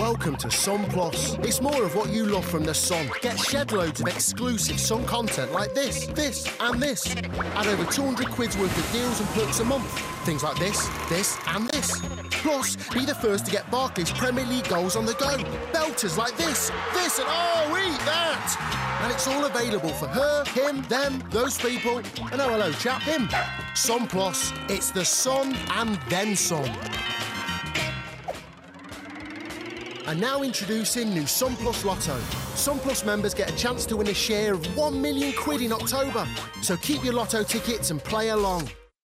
Welcome to Sun Plus. It's more of what you love from the Sun. Get shed loads of exclusive Sun content like this, and this. Add over 200 quid's worth of deals and perks a month. Things like this, and this. Plus, be the first to get Barclays Premier League goals on the go. Belters like this, and oh, eat that! And it's all available for her, him, them, those people, and oh, hello, chap, him. Sun Plus, it's the Sun and then some. And now introducing new Sun Plus Lotto. Sun Plus members get a chance to win a share of £1 million in October. So keep your Lotto tickets and play along.